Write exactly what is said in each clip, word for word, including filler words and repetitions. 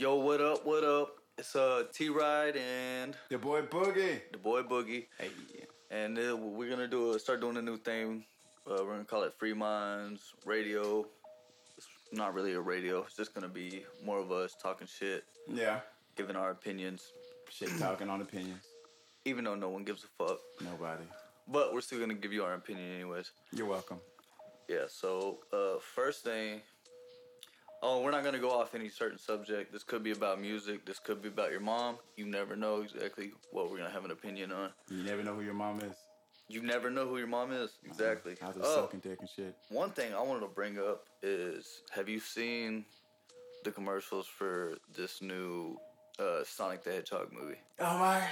Yo, what up, what up? It's uh, T-Ride and... The boy Boogie. The boy Boogie. Hey. And uh, we're going to do a, start doing a new thing. Uh, we're going to call it Free Minds Radio. It's not really a radio. It's just going to be more of us talking shit. Yeah. Giving our opinions. Shit talking on opinions. Even though no one gives a fuck. Nobody. But we're still going to give you our opinion anyways. You're welcome. Yeah, so uh, first thing... Oh, we're not going to go off any certain subject. This could be about music. This could be about your mom. You never know exactly what we're going to have an opinion on. You never know who your mom is. You never know who your mom is. Exactly. Uh, How's oh, sucking dick and shit. One thing I wanted to bring up is, have you seen the commercials for this new uh, Sonic the Hedgehog movie? Oh, my.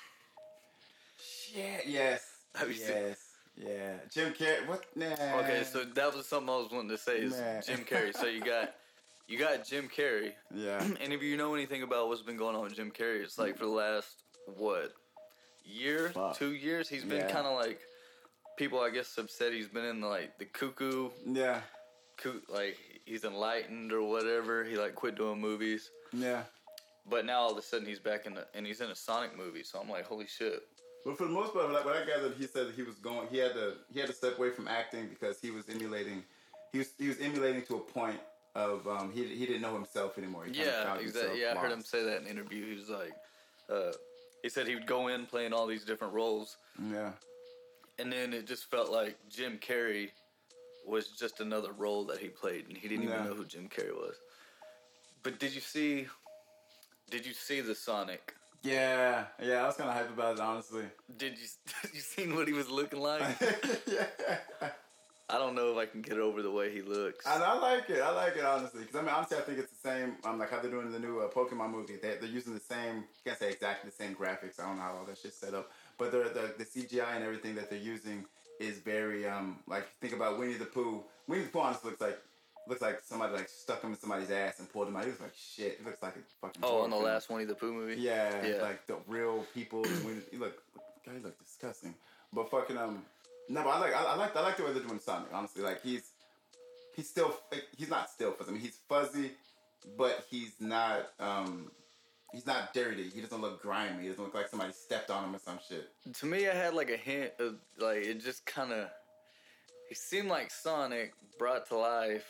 Shit. Yes. Have you yes. seen Yeah. Jim Carrey. What? Nah. Okay, so that was something I was wanting to say is Nah. Jim Carrey. So you got... You got Jim Carrey. Yeah. And if you know anything about what's been going on with Jim Carrey, it's like for the last, what, year, Fuck. two years? He's been Yeah. kind of like, people I guess have said he's been in like the cuckoo, Yeah. coo- like he's enlightened or whatever. He like quit doing movies. Yeah. But now all of a sudden he's back in the, and he's in a Sonic movie. So I'm like, holy shit. But for the most part, like what I gathered, he said that he was going. He had to. He had to step away from acting because he was emulating. He was. He was emulating to a point of um. He he didn't know himself anymore. He kinda Yeah, found exactly. himself Yeah, I heard him lost. say that in an interview. He was like, uh, he said he would go in playing all these different roles. Yeah. And then it just felt like Jim Carrey was just another role that he played, and he didn't Yeah. even know who Jim Carrey was. But did you see? Did you see the Sonic? Yeah. Yeah. I was kind of hyped about it, honestly. Did you? Did you seen what he was looking like? Yeah. I don't know if I can get over the way he looks. And I like it. I like it, honestly. Because, I mean, honestly, I think it's the same, um, like how they're doing in the new uh, Pokemon movie. They, they're using the same, I can't say exactly the same graphics. I don't know how all that shit's set up. But they're, the the C G I and everything that they're using is very, um, like, think about Winnie the Pooh. Winnie the Pooh honestly looks like, looks like somebody, like, stuck him in somebody's ass and pulled him out. He looks like shit. It looks like a fucking Oh, on the horror film. last Winnie the Pooh movie. Yeah, Yeah. like the real people. And Winnie, he look, God, he look disgusting. But fucking, um, no, but I like, I, I like, I like the way they're doing Sonic. Honestly, like he's, he's still, like, he's not still fuzzy. I mean, he's fuzzy, but he's not, um, he's not dirty. He doesn't look grimy. He doesn't look like somebody stepped on him or some shit. To me, I had like a hint of like it just kind of. He seemed like Sonic brought to life.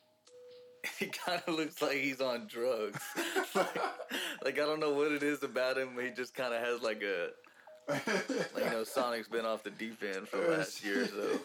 He kind of looks like he's on drugs. like, like I don't know what it is about him. He just kind of has like a. Like, you know, Sonic's been off the deep end for the last year or so.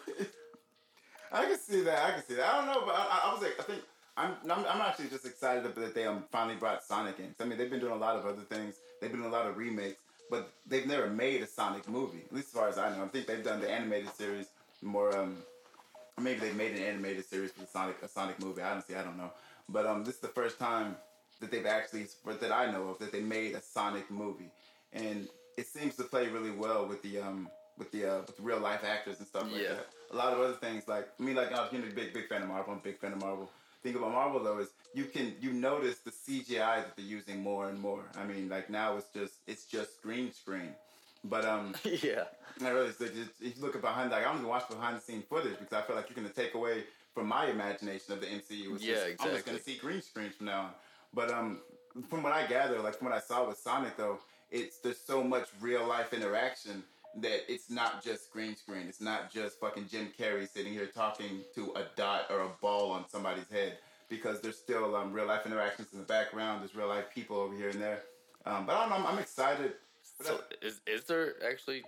I can see that. I can see that. I don't know, but I, I was like, I think I'm, I'm, I'm actually just excited that they um, finally brought Sonic in. 'Cause, I mean, they've been doing a lot of other things. They've been doing a lot of remakes, but they've never made a Sonic movie. At least as far as I know. I think they've done the animated series more. Um, or maybe they've made an animated series for the Sonic, a Sonic movie. Honestly, I don't know. But um, this is the first time that they've actually, that I know of, that they made a Sonic movie, and it seems to play really well with the um with the uh, with the real life actors and stuff like Yeah. that. A lot of other things, like I mean, like I'm a big big fan of Marvel. I'm a big fan of Marvel. Thing about Marvel though is you can you notice the C G I that they're using more and more. I mean, like now it's just it's just green screen. But um, Yeah. I really, it's, it's, if you look at behind, like I don't even watch behind the scene footage because I feel like you're gonna take away from my imagination of the M C U. It's Yeah, just, I'm just exactly. gonna see green screens from now on. But um, from what I gather, like from what I saw with Sonic though, it's there's so much real life interaction that it's not just green screen. It's not just fucking Jim Carrey sitting here talking to a dot or a ball on somebody's head, because there's still um, real life interactions in the background. There's real life people over here and there. Um, but I don't know. I'm, I'm excited. So is is there actually,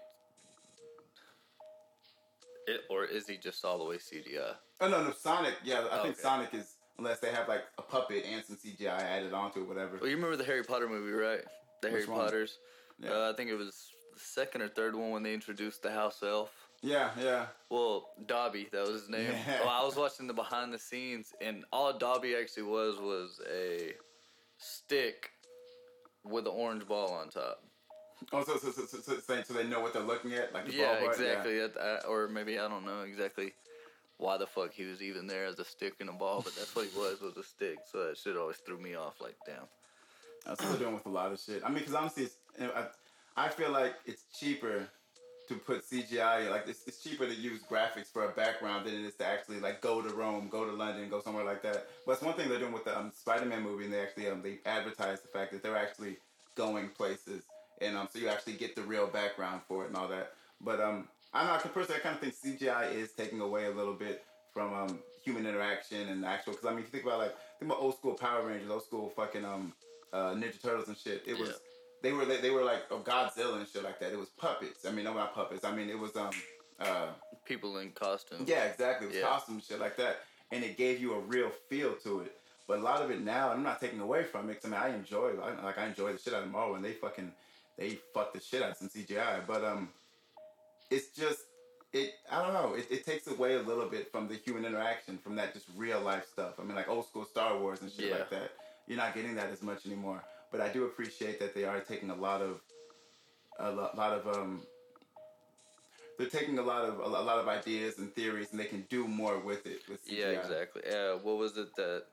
it, or is he just all the way C G I? Oh no, no Sonic. Yeah, I Oh, think okay. Sonic is, unless they have like a puppet and some C G I added onto it, whatever. Well, you remember the Harry Potter movie, right? The Which Harry one? Potters. Yeah. Uh, I think it was the second or third one when they introduced the house elf. Yeah, yeah. Well, Dobby, that was his name. Yeah. Well, I was watching the behind the scenes, and all Dobby actually was was a stick with an orange ball on top. Oh, so so so so, so, so, so they know what they're looking at, like the Yeah, ball part? exactly. That- I- or maybe I don't know exactly why the fuck he was even there as a stick and a ball, but that's what he was, was a stick. So that shit always threw me off. Like, damn. That's what they're doing with a lot of shit. I mean, because honestly, it's, you know, I, I feel like it's cheaper to put C G I, like it's, it's cheaper to use graphics for a background than it is to actually like go to Rome, go to London, go somewhere like that. But it's one thing they're doing with the um, Spider-Man movie, and they actually um, they advertise the fact that they're actually going places, and um, so you actually get the real background for it and all that. But um, I don't know. Personally, I kind of think C G I is taking away a little bit from um, human interaction and actual. Because I mean, if you think about like think about old school Power Rangers, old school fucking um, uh, Ninja Turtles and shit. It was. Yeah. They were they, they were like oh, Godzilla and shit like that. It was puppets. I mean, no, not puppets. I mean, it was um uh people in costumes. Yeah, exactly. It was yeah. costumes and shit like that, and it gave you a real feel to it. But a lot of it now, I'm not taking away from it. Cause, I mean, I enjoy I, like I enjoy the shit out of Marvel, and they fucking they fuck the shit out of some C G I. But um, it's just it. I don't know. It, it takes away a little bit from the human interaction, from that just real life stuff. I mean, like old school Star Wars and shit yeah. like that. You're not getting that as much anymore. But I do appreciate that they are taking a lot of, a lot, lot of um. They're taking a lot of a lot of ideas and theories, and they can do more with it. With C G I. Yeah, exactly. Yeah, what was it that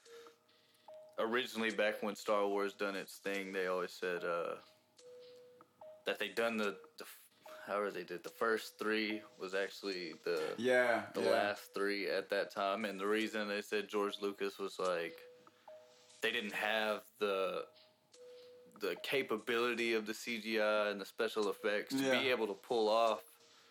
originally back when Star Wars done its thing, they always said uh, that they done the, the however they did the first three was actually the yeah the yeah. last three at that time, and the reason they said George Lucas was like they didn't have the the capability of the C G I and the special effects to yeah. be able to pull off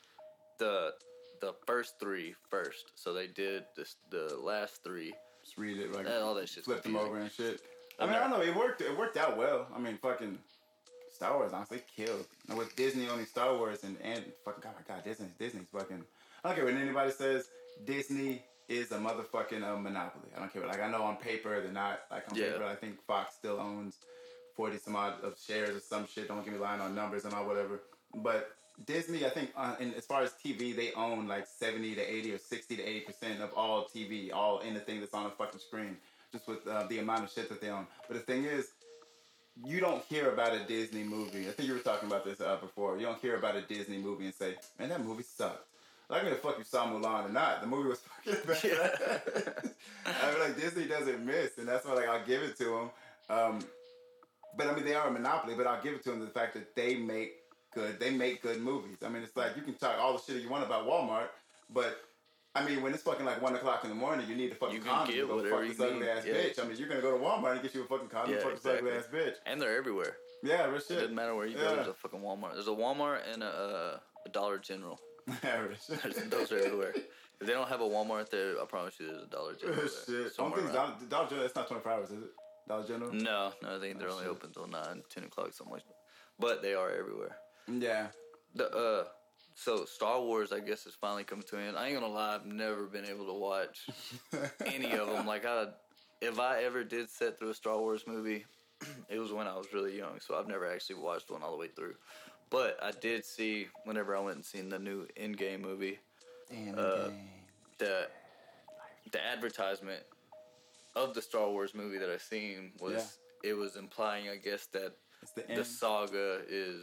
the the first three first. So they did this, the last three. Just read it, like all that shit. Flip them over and shit. I mean, I don't know. It worked. It worked out well. I mean, fucking Star Wars honestly killed. And with Disney owning Star Wars and and fucking God, my God, Disney, Disney's fucking. I don't care what anybody says. Disney is a motherfucking uh, monopoly. I don't care. Like I know on paper they're not. Like on yeah. paper, I think Fox still owns forty some odd of shares or some shit. Don't get me lying on numbers and all whatever. But Disney, I think, uh, in, as far as T V, they own like seventy to eighty or sixty to eighty percent of all T V, all anything that's on a fucking screen, just with uh, the amount of shit that they own. But the thing is, you don't hear about a Disney movie. I think you were talking about this uh, before. You don't hear about a Disney movie and say, man, that movie sucked. Like, I mean, the fuck you saw Mulan or not, the movie was fucking bad. Yeah. I mean, like, Disney doesn't miss, and that's why, like, I'll give it to them. Um, but, I mean, they are a monopoly, but I'll give it to them the fact that they make good, they make good movies. I mean, it's like, you can talk all the shit you want about Walmart, but, I mean, when it's fucking, like, one o'clock in the morning, you need a fucking condom to go fuck this ugly-ass yeah. bitch. I mean, you're gonna go to Walmart and get you a fucking condom yeah, to fuck exactly. this ugly-ass bitch. And they're everywhere. Yeah, real shit. It doesn't matter where you yeah. go, there's a fucking Walmart. There's a Walmart and a, uh, a Dollar General. Yeah, real shit. Those are everywhere. If they don't have a Walmart there, I promise you there's a Dollar General Real there. shit. Dollar, Dollar General, it's not twenty-four hours, is it? Dollar General? No, no, I think they're oh, only shit. open till nine, ten o'clock, something like that. But they are everywhere. Yeah. The uh, So Star Wars, I guess, is finally coming to an end. I ain't gonna lie, I've never been able to watch any of them. Like, I, if I ever did sit through a Star Wars movie, it was when I was really young, so I've never actually watched one all the way through. But I did see, whenever I went and seen the new Endgame movie, Endgame. Uh, the the advertisement of the Star Wars movie that I seen was yeah. it was implying, I guess, that the, the saga is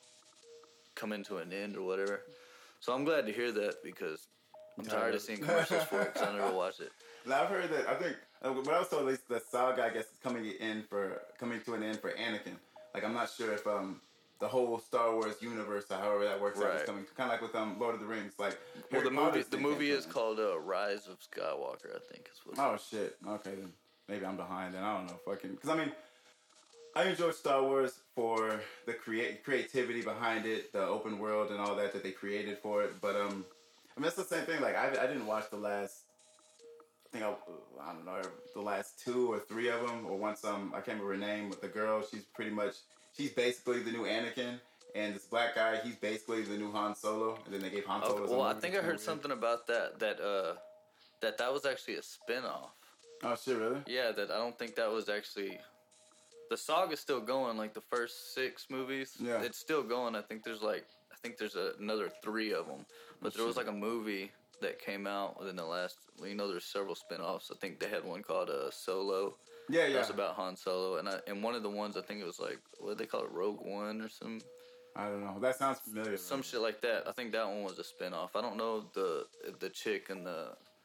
coming to an end or whatever. So I'm glad to hear that because I'm tired of seeing commercials for it because I never watched it. Now I've heard that. I think uh, what I was told, at least the saga, I guess, is coming in for coming to an end for Anakin. Like I'm not sure if um. the whole Star Wars universe, or however that works right. out, is coming. Kind of like with um, Lord of the Rings. Like, well, the movie, the movie is called uh, Rise of Skywalker, I think. Is what oh, shit. Okay, then. Maybe I'm behind, then. I don't know. Fucking. Because, I mean, I enjoy Star Wars for the create creativity behind it, the open world and all that that they created for it. But, um, I mean, that's the same thing. Like, I, I didn't watch the last, I think, I, I don't know, the last two or three of them. Or once, um, I can't remember her name, with the girl, she's pretty much... She's basically the new Anakin, and this black guy, he's basically the new Han Solo. And then they gave Han Solo. Okay, well, I think I heard weird. something about that. That uh, that that was actually a spinoff. Oh shit! Really? Yeah, that I don't think that was actually. The saga's still going. Like the first six movies, yeah, it's still going. I think there's like I think there's a, another three of them, but oh, there was like a movie that came out within the last. Well, you know, there's several spinoffs. I think they had one called uh, Solo. Yeah, yeah. That's about Han Solo, and I, and one of the ones I think it was like what did they call it, Rogue One or some. I don't know. That sounds familiar. Some right? shit like that. I think that one was a spinoff. I don't know if the if the chick and the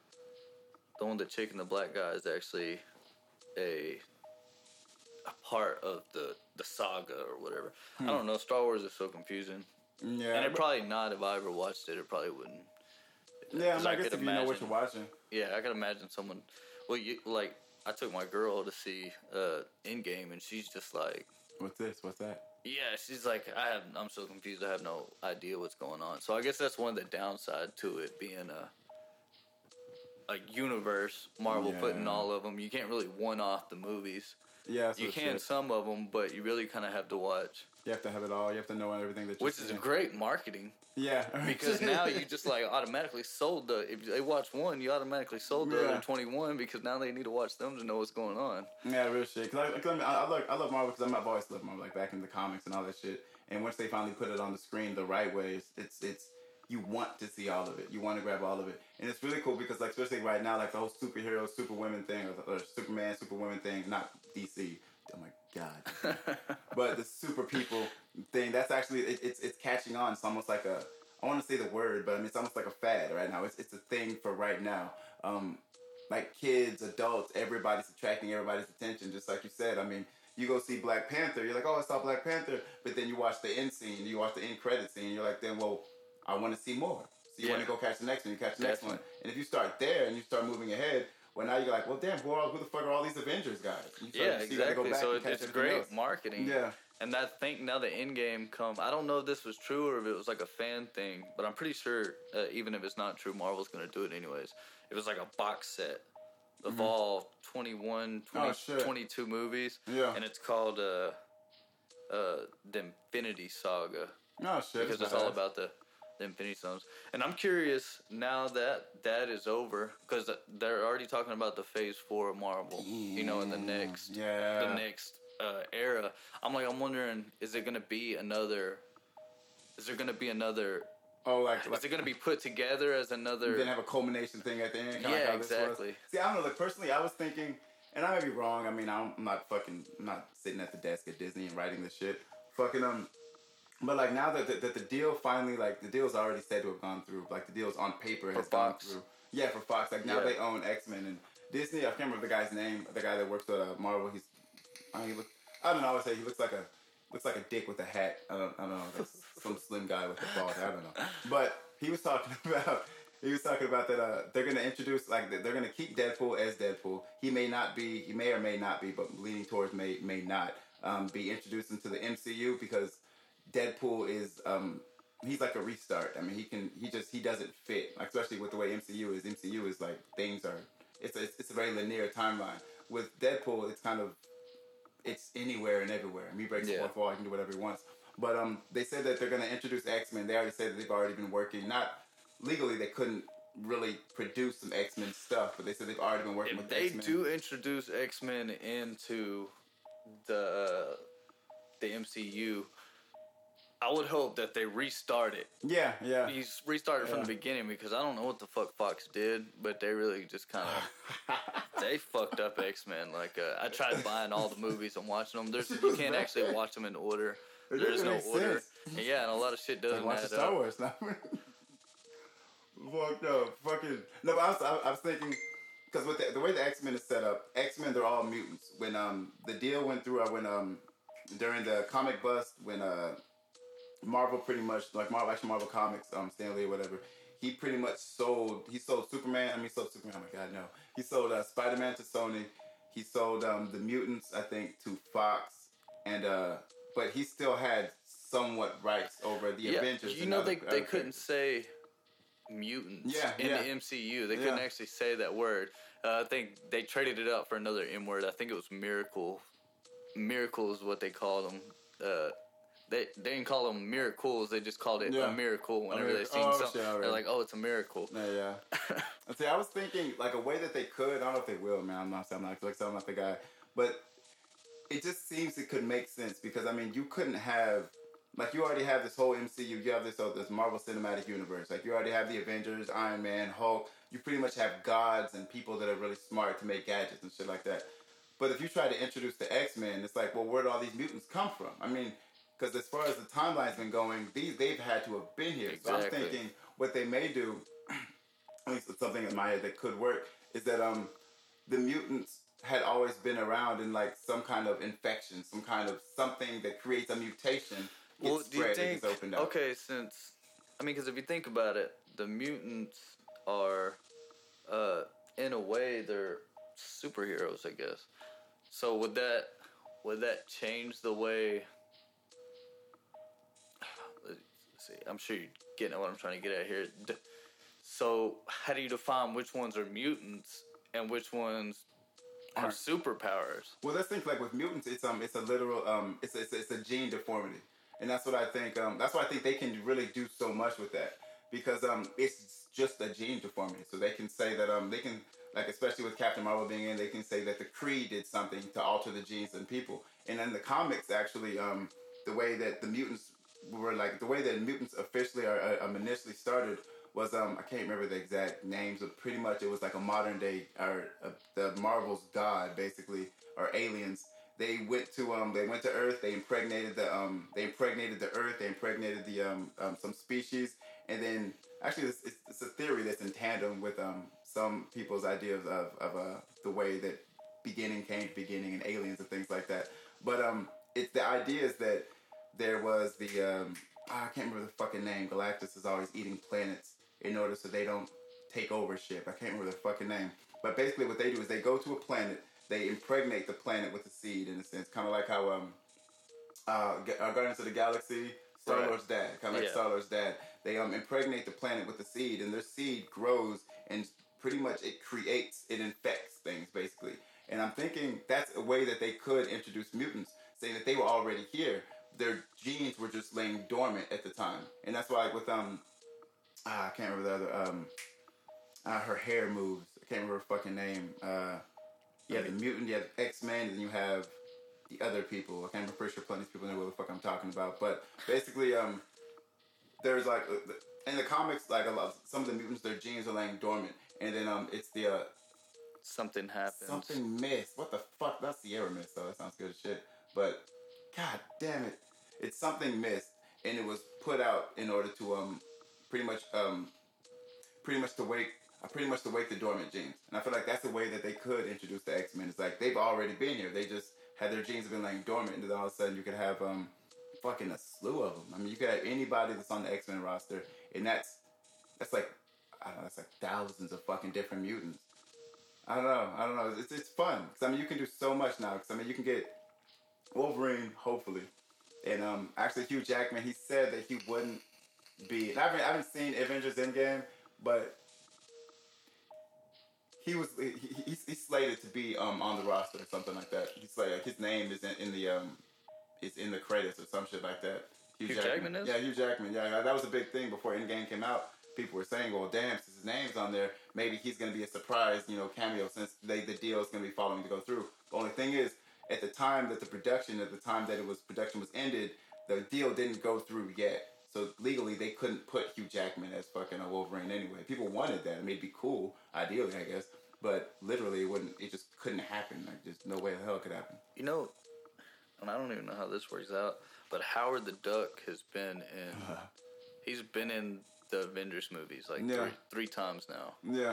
the one the chick and the black guy is actually a a part of the the saga or whatever. Hmm. I don't know. Star Wars is so confusing. Yeah, and it but, probably not. If I ever watched it, it probably wouldn't. yeah. I, 'Cause mean, I, I guess could if you know what imagine- you're watching. Yeah, I can imagine someone. Well, you like I took my girl to see uh, Endgame, and she's just like, What's this? What's that? yeah, she's like, I have, I'm so confused. I have no idea what's going on. So I guess that's one of the downside to it being a a universe. Marvel Yeah. putting all of them. You can't really one off the movies. Yeah, that's You what can shit. some of them, but you really kind of have to watch, You have to have it all. You have to know everything that you're which is seeing. great marketing Yeah, because now you just like automatically sold the. If they watch one, you automatically sold the Yeah. other twenty-one because now they need to watch them to know what's going on. Yeah, real shit. Cause I, cause I, mean, I, I love, I love Marvel because I've always loved Marvel, like back in the comics and all that shit. And once they finally put it on the screen the right way, it's, it's, it's you want to see all of it. You want to grab all of it, and it's really cool because, like, especially right now, like the whole superhero, superwomen thing, or, or Superman, superwomen thing, not D C. Oh my god! But the super people thing, that's actually it, it's it's catching on. It's almost like a, I want to say the word, but I mean it's almost like a fad right now. It's it's a thing for right now. Um, like kids, adults, everybody's attracting everybody's attention. Just like you said, I mean, you go see Black Panther, you're like, oh, I saw Black Panther, but then you watch the end scene, you watch the end credit scene, you're like, then well, I want to see more. So you Yeah. want to go catch the next one, you catch the next Definitely. one, and if you start there and you start moving ahead. Well, now you're like, well, damn, who, are, who the fuck are all these Avengers guys? You start- Yeah, so you gotta go exactly. back So and it, catch it's everything great else. marketing. Yeah. And I think now the Endgame come. I don't know if this was true or if it was like a fan thing, but I'm pretty sure uh, even if it's not true, Marvel's gonna do it anyways. It was like a box set of all twenty-one, twenty, Oh, shit. twenty-two movies. Yeah. And it's called uh, uh, the Infinity Saga No shit. because it's badass. all about the, the Infinity Stones. And I'm curious now that that is over because they're already talking about the Phase Four of Marvel. You know, in the next Yeah. the next uh, era. I'm like, I'm wondering, is it gonna be another? Is there gonna be another? Oh, like, like Is it gonna be put together as another? then have a culmination thing at the end. Kinda Yeah, like how this was. exactly. See, I don't know. Like personally, I was thinking, and I may be wrong. I mean, I'm not fucking, I'm not sitting at the desk at Disney and writing this shit. Fucking um, but like now that the, that the deal finally, like the deal's already said to have gone through. Like the deal's on paper has gone Fox. through. Yeah, for Fox. Like now Yeah. they own X Men and Disney. I can't remember the guy's name. The guy that works at uh, Marvel. He's, I mean, he look, I don't know. I would say he looks like a looks like a dick with a hat. I don't, I don't know. That's some slim guy with a bald head. I don't know. But he was talking about he was talking about that uh, they're gonna introduce like they're gonna keep Deadpool as Deadpool. He may not be, he may or may not be, but leaning towards may may not um, be introduced into the M C U because Deadpool is um, he's like a restart. I mean, he can he just he doesn't fit, like, especially with the way M C U is. M C U is like things are it's a, it's a very linear timeline. With Deadpool, it's kind of it's anywhere and everywhere. I mean, he breaks the Yeah. fourth wall. He can do whatever he wants. But um, they said that they're going to introduce X-Men. They already said that they've already been working. Not legally, they couldn't really produce some X-Men stuff, but they said they've already been working If with they X-Men. do introduce X Men into the uh, the M C U, I would hope that they restart it. Yeah, yeah. He's restarted from Yeah. the beginning because I don't know what the fuck Fox did, but they really just kind of they fucked up X Men. Like uh, I tried buying all the movies and watching them. There's you can't actually watch them in order. It There's doesn't no make order. sense. And yeah, and a lot of shit doesn't Like, watch the add Star up. Wars now. Fucked up. Fucking. No, but I was, I, I was thinking, because with the, the way the X Men is set up, X Men, they're all mutants. When um the deal went through, uh, when um during the comic bust, when uh Marvel pretty much, like Marvel, actually Marvel Comics, um Stan Lee or whatever, he pretty much sold, he sold Superman, I mean, he sold Superman, oh my god, no. He sold uh, Spider-Man to Sony. He sold um the mutants, I think, to Fox. And, uh, but he still had somewhat rights over the Yeah, Avengers. you and know other- they other they couldn't characters. say mutants Yeah, in yeah. the M C U. They couldn't Yeah. actually say that word. Uh, I think they traded it out for another M word. I think it was miracle. Miracle is what they called them. Uh, they they didn't call them miracles. They just called it Yeah. a miracle. Whenever mir- they seen oh, something, shit, alright. they're like, "Oh, it's a miracle." Yeah, yeah. And see, I was thinking like a way that they could. I don't know if they will, man. I'm not. I'm not. Like, I'm not the guy. But it just seems it could make sense because I mean, you couldn't have like you already have this whole M C U. You have this uh, this Marvel Cinematic Universe. Like you already have the Avengers, Iron Man, Hulk. You pretty much have gods and people that are really smart to make gadgets and shit like that. But if you try to introduce the X-Men, it's like, well, where do all these mutants come from? I mean, because as far as the timeline's been going, these they've had to have been here. So I'm Exactly. thinking what they may do, at least it's something in my head that could work, is that um the mutants had always been around in like some kind of infection, some kind of something that creates a mutation gets Well, do you spread, it think? gets opened up. Okay, since I mean, because if you think about it, the mutants are, uh, in a way, they're superheroes, I guess. So would that would that change the way? Let's see. I'm sure you're getting at what I'm trying to get at here. D- So how do you define which ones are mutants and which ones have Aren't. superpowers? Well, let's think like with mutants, it's um, it's a literal um, it's a, it's a, it's a gene deformity, and that's what I think. Um, that's why I think they can really do so much with that because um, it's just a gene deformity. So they can say that um, they can like especially with Captain Marvel being in, they can say that the Kree did something to alter the genes in people, and in the comics actually um, the way that the mutants were like the way that mutants officially are, are um, initially started was um I can't remember the exact names, but pretty much it was like a modern day or uh, the Marvel's god basically or aliens. They went to um they went to Earth. They impregnated the um they impregnated the Earth. They impregnated the um, um some species, and then actually it's, it's, it's a theory that's in tandem with um some people's ideas of of uh the way that beginning came to beginning and aliens and things like that. But um it's the idea is that there was the um I can't remember the fucking name. Galactus is always eating planets in order so they don't take over shit. I can't remember their fucking name. But basically what they do is they go to a planet, they impregnate the planet with a seed in a sense. Kind of like how um, uh, Guardians of the Galaxy, Star-Lord's right. dad. Kind of like yeah. Star-Lord's dad. They um, impregnate the planet with a seed and their seed grows and pretty much it creates, it infects things basically. And I'm thinking that's a way that they could introduce mutants, saying that they were already here. Their genes were just laying dormant at the time. And that's why like with um, Ah, I can't remember the other. Um, uh, her hair moves. I can't remember her fucking name. Uh, you have the mutant, you have X-Men, and then you have the other people. I can't remember. Pretty sure plenty of people know what the fuck I'm talking about. But basically, um, there's like in the comics, like a lot, some of the mutants, their genes are laying dormant, and then um, it's the uh, something happens. Something missed. What the fuck? That's Sierra Mist, though. That sounds good as shit. But god damn it, it's something missed, and it was put out in order to um. Pretty much, um, pretty much to wake, uh, pretty much to wake the dormant genes, and I feel like that's the way that they could introduce the X-Men. It's like they've already been here; they just had their genes have been laying dormant, and then all of a sudden you could have um, fucking a slew of them. I mean, you could have anybody that's on the X-Men roster, and that's that's like I don't know, that's like thousands of fucking different mutants. I don't know, I don't know. It's it's fun because I mean you can do so much now. Because I mean you can get Wolverine, hopefully, and um, actually Hugh Jackman. He said that he wouldn't. Be I haven't, I haven't seen Avengers Endgame, but he was he, he's, he's slated to be um on the roster or something like that. He's like his name is in, in the um is in the credits or some shit like that. Hugh, Hugh Jackman. Jackman is? Yeah, Hugh Jackman. Yeah, that was a big thing before Endgame came out. People were saying, well, damn, since his name's on there, maybe he's gonna be a surprise, you know, cameo since they the deal is gonna be following to go through. The only thing is, at the time that the production, at the time that it was production was ended, the deal didn't go through yet. So legally, they couldn't put Hugh Jackman as fucking a Wolverine anyway. People wanted that. I mean, it'd be cool, ideally, I guess. But literally, it wouldn't. It just couldn't happen. Like, just no way the hell it could happen. You know, and I don't even know how this works out, but Howard the Duck has been in. Uh, he's been in the Avengers movies like yeah. three, three times now. Yeah.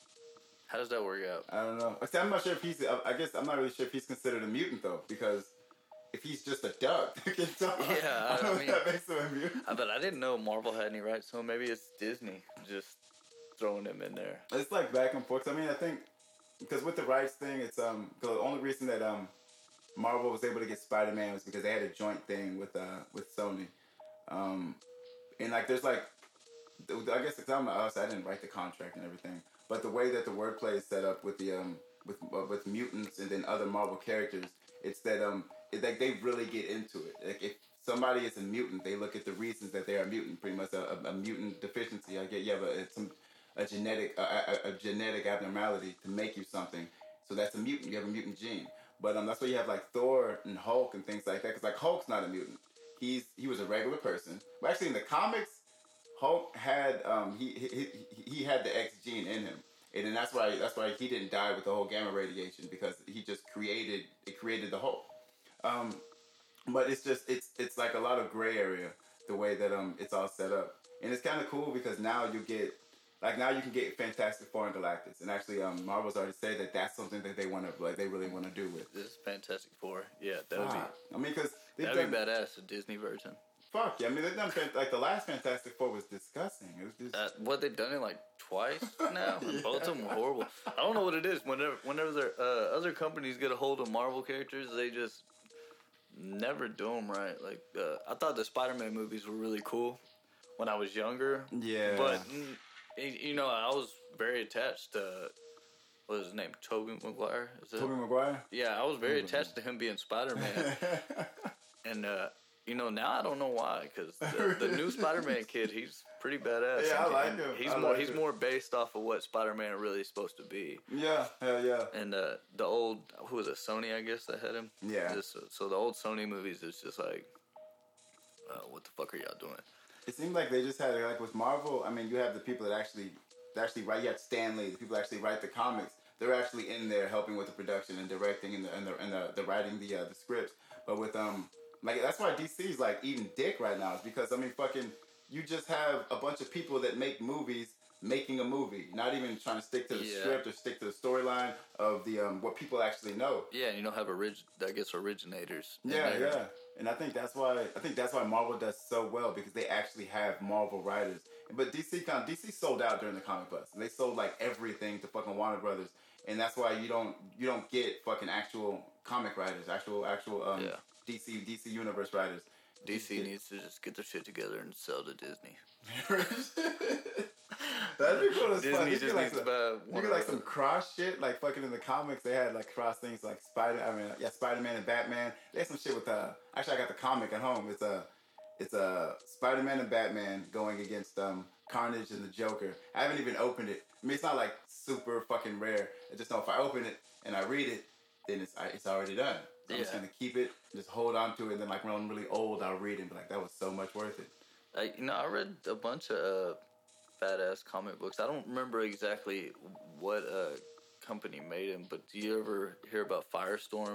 How does that work out? I don't know. See, I'm not sure if he's. I guess I'm not really sure if he's considered a mutant though, because. If he's just a duck, yeah, I, I don't mean, know if that makes him a mutant. But I didn't know Marvel had any rights, so maybe it's Disney just throwing him in there. It's like back and forth. I mean, I think because with the rights thing, it's um the only reason that um Marvel was able to get Spider-Man was because they had a joint thing with uh with Sony, um and like there's like I guess because I'm us, I didn't write the contract and everything, but the way that the wordplay is set up with the um with uh, with mutants and then other Marvel characters, it's that um. It, like they really get into it. Like if somebody is a mutant, they look at the reasons that they're a mutant. Pretty much a, a, a mutant deficiency. I get you have a some a genetic a, a, a genetic abnormality to make you something. So that's a mutant. You have a mutant gene. But um, that's why you have like Thor and Hulk and things like that. Because like Hulk's not a mutant. He's he was a regular person. Well, actually in the comics, Hulk had um he he he, he had the X gene in him. And then that's why that's why he didn't die with the whole gamma radiation because he just created it created the Hulk. Um, but it's just it's it's like a lot of gray area the way that um it's all set up, and it's kind of cool because now you get like now you can get Fantastic Four and Galactus, and actually um Marvel's already said that that's something that they want to like they really want to do with this Fantastic Four. Yeah, that would ah, be. I mean, because that'd done, be badass, a Disney version. Fuck yeah! I mean, they've done like the last Fantastic Four was disgusting. It was just Uh, what they've done it like twice now. Yeah. Both of them were horrible. I don't know what it is. Whenever whenever their uh, other companies get a hold of Marvel characters, they just never do them right. Like uh, I thought the Spider-Man movies were really cool when I was younger. Yeah. But mm, y- you know, I was very attached to what was his name, Tobey Maguire. Is it? Tobey Maguire. Yeah, I was very attached to him being Spider-Man. And uh, you know, now I don't know why, because the, the new Spider-Man kid, he's pretty badass. Yeah, I And- like and him. He's I more like he's him. more based off of what Spider-Man really is supposed to be. Yeah, hell yeah. And uh, the old, who was it, Sony, I guess, that had him. Yeah. Just, so the old Sony movies, it's just like, uh, what the fuck are y'all doing? It seemed like they just had like with Marvel. I mean, you have the people that actually, that actually write. You have Stan Lee, the people that actually write the comics. They're actually in there helping with the production and directing and the and the and the, the writing the uh, the scripts. But with um, like that's why D C's like eating dick right now. Is because I mean, fucking, you just have a bunch of people that make movies making a movie, not even trying to stick to the Yeah. script or stick to the storyline of the um what people actually know. Yeah, and you don't have orig- I guess originators. in Yeah, there. yeah, and I think that's why I think that's why Marvel does so well because they actually have Marvel writers. But D C con D C sold out during the comic bust. They sold like everything to fucking Warner Brothers, and that's why you don't you don't get fucking actual comic writers, actual actual um Yeah. D C D C universe writers. D C needs to just get their shit together and sell to Disney. That'd be cool as Disney fuck. You just get like needs some, to buy you one get of like some those. cross shit, like fucking in the comics. They had like cross things like Spider. I mean, yeah, Spider Man and Batman. They had some shit with uh. Actually, I got the comic at home. It's a, it's a Spider Man and Batman going against um Carnage and the Joker. I haven't even opened it. I mean, it's not like super fucking rare. I just know if I open it and I read it, then it's I, it's already done. So I'm just Yeah. gonna keep it, just hold on to it, and then like when I'm really old, I'll read it and be like, that was so much worth it. I, you know, I read a bunch of uh, badass comic books. I don't remember exactly what uh, company made them, but do you ever hear about Firestorm?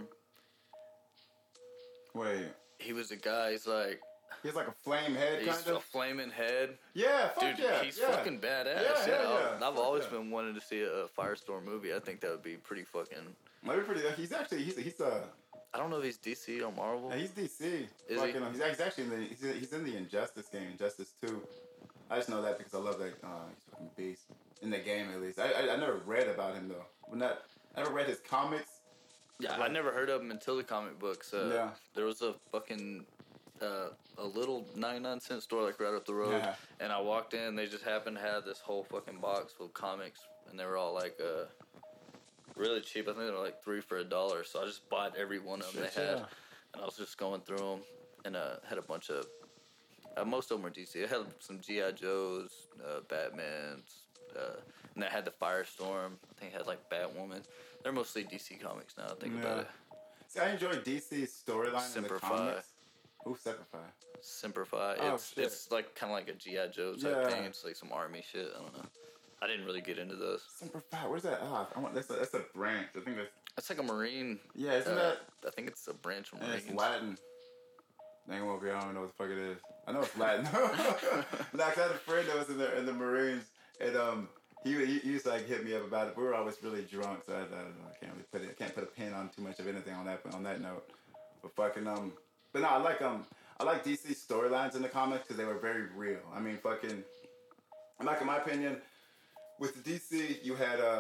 Wait, He was a guy. He's like he has like a flame head, he's kind a of. flaming head. Yeah, fuck Dude, yeah, he's yeah. fucking badass. Yeah, Yeah, hell I've- yeah. I've Fuck always yeah. been wanting to see a Firestorm movie. I think that would be pretty fucking. Might be pretty. He's actually he's he's uh I don't know if he's D C or Marvel. he's D C. Is he? Fucking, uh, he's, he's actually in the he's, he's in the Injustice game, Injustice Two. I just know that because I love that. Uh, he's fucking beast in the game at least. I, I I never read about him though. When that I never read his comics. Yeah, I never heard of him until the comic books. Uh, Yeah. There was a fucking uh, a little ninety-nine cent store like right up the road, Yeah. and I walked in. They just happened to have this whole fucking box full of comics, and they were all like uh, really cheap. I think they were like three for a dollar. So I just bought every one of them Shit, they had, yeah. and I was just going through them, and uh, had a bunch of. Uh, most of them were D C. I had some G I Joes, uh, Batmans, uh, and I had the Firestorm. I think I had like Batwoman. They're mostly D C comics now. I think about Yeah. it. See, I enjoy D C's storyline in the Semper Fi. comics. Who's Semper Semper Fi. Oh, It's shit. it's like kind of like a G I Joe type Yeah. thing. It's like some army shit. I don't know. I didn't really get into those. Semper Fi. Where's that? Oh, I want that's a, that's a branch. I think that's It's like a marine. yeah. Isn't uh, that? I think it's a branch from And Marines. it's Latin. Dang, I'm over here. I don't know what the fuck it is. I know it's Latin. like I had a friend that was in the in the Marines, and um, he, he he used to like hit me up about it. We were always really drunk, so I, I don't know. I can't really put it. I can't put a pin on too much of anything on that on that note. But fucking um, but no, I like um, I like D C storylines in the comics because they were very real. I mean, fucking, like in my opinion, with the D C, you had uh.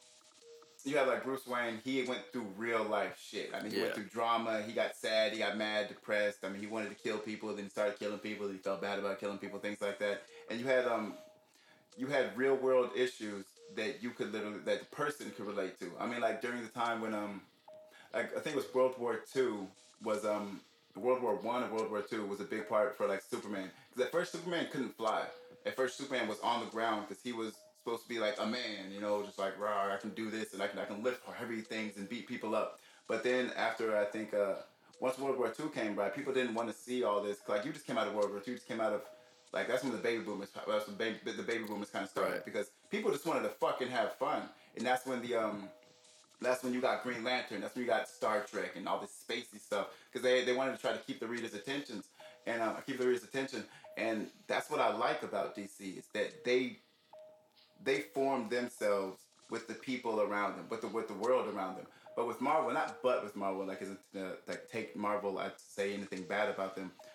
You had like Bruce Wayne, he went through real life shit. I mean, he went Yeah. through drama, he got sad, he got mad, depressed. I mean, he wanted to kill people, then he started killing people, he felt bad about killing people, things like that. And you had um you had real world issues that you could literally that the person could relate to. I mean, like during the time when um like I think it was World War Two was um World War One and World War Two was a big part for like Superman. Because at first Superman couldn't fly. At first Superman was on the ground because he was supposed to be like a man, you know, just like rah, I can do this and I can I can lift heavy things and beat people up. But then after I think uh, once World War Two came by, people didn't want to see all this. Like you just came out of World War Two, you just came out of like that's when the baby boomers that's when baby, the baby boomers kind of started Right. because people just wanted to fucking have fun, and that's when the um. That's when you got Green Lantern. That's when you got Star Trek and all this spacey stuff because they, they wanted to try to keep the reader's attention and uh, keep the reader's attention. And that's what I like about D C is that they they form themselves with the people around them, with the with the world around them. But with Marvel, not but with Marvel, like isn't uh, like take Marvel, I'd say anything bad about them.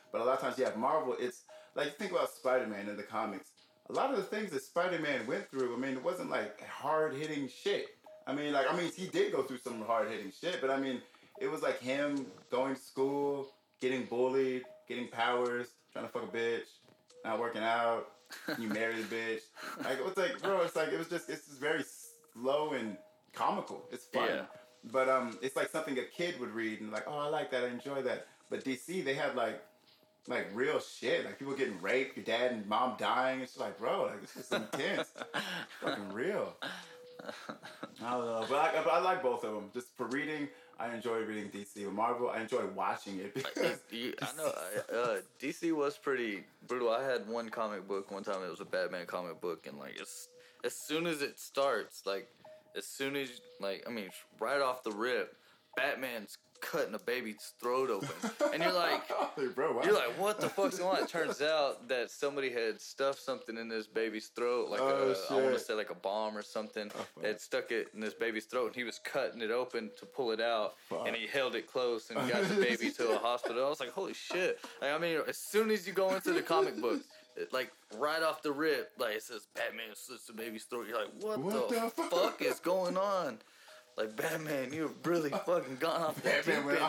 But a lot of times, yeah, Marvel, it's like you think about Spider-Man in the comics. A lot of the things that Spider-Man went through, I mean, it wasn't like hard-hitting shit. I mean, like, I mean, he did go through some hard-hitting shit, but I mean, it was like him going to school, getting bullied, getting powers, trying to fuck a bitch, not working out. You marry the bitch. Like, it was like, bro, it's like, it was just, it's just very slow and comical. It's fun. Yeah. But um, it's like something a kid would read and like, oh, I like that, I enjoy that. But D C, they had like, like real shit, like people getting raped, your dad and mom dying. It's like, bro, like this is intense, fucking real. I don't know, but I, but I like both of them. Just for reading, I enjoy reading D C. With Marvel, I enjoy watching it because you, I know uh, D C was pretty brutal. I had one comic book one time. It was a Batman comic book, and like it's as soon as it starts, like as soon as like I mean, right off the rip, Batman's cutting a baby's throat open, and you're like, hey, bro, wow. you're like, what the fuck's going on? It turns out that somebody had stuffed something in this baby's throat, like oh, a, I want to say like a bomb or something. Oh, they had stuck it in this baby's throat, and he was cutting it open to pull it out, fuck. And he held it close and got the baby to a hospital. I was like, holy shit! Like, I mean, as soon as you go into the comic book, it, like right off the rip, like it says Batman slits the baby's throat. You're like, what, what the, the fuck? fuck is going on? Like, Batman, you've really fucking gone off the deep end.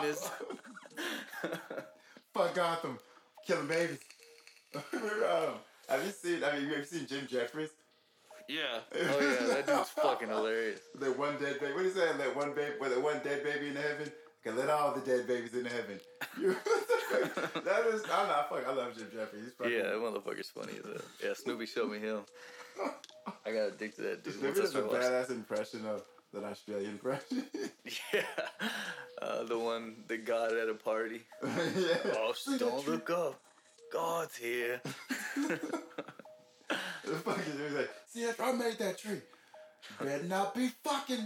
Fuck Gotham. Killing babies. um, have you seen, I mean, have you seen Jim Jeffries? Yeah. Oh, yeah, that dude's fucking hilarious. That one dead baby. What do you say? Let one baby, that one dead baby in heaven? Can let all the dead babies in heaven. That is, I don't know, I, fuck, I love Jim Jeffries. He's fucking, yeah, that motherfucker's funny as hell. Yeah, Snoopy showed me him. I got addicted to that dude. Snoopy does a badass impression of that Australian impression. Yeah. Uh, the one that got at a party. Yeah. Oh, don't look up. God's here. The fucking dude's like, see, after I made that tree. Better not be fucking.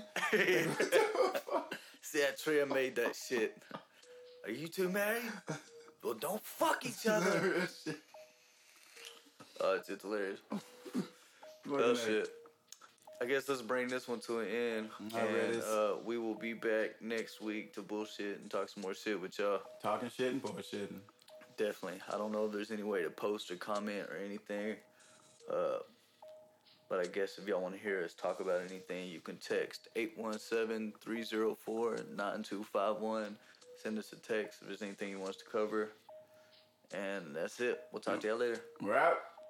See that tree? I made that shit. Are you two married? Well, don't fuck each other. Oh, it's just hilarious. Oh, shit. I guess let's bring this one to an end. And uh, we will be back next week to bullshit and talk some more shit with y'all. Talking shit and bullshitting. Definitely. I don't know if there's any way to post or comment or anything. Uh, but I guess if y'all want to hear us talk about anything, you can text eight one seven, three zero four, nine two five one. Send us a text if there's anything you want us to cover. And that's it. We'll talk to y'all later. We're out.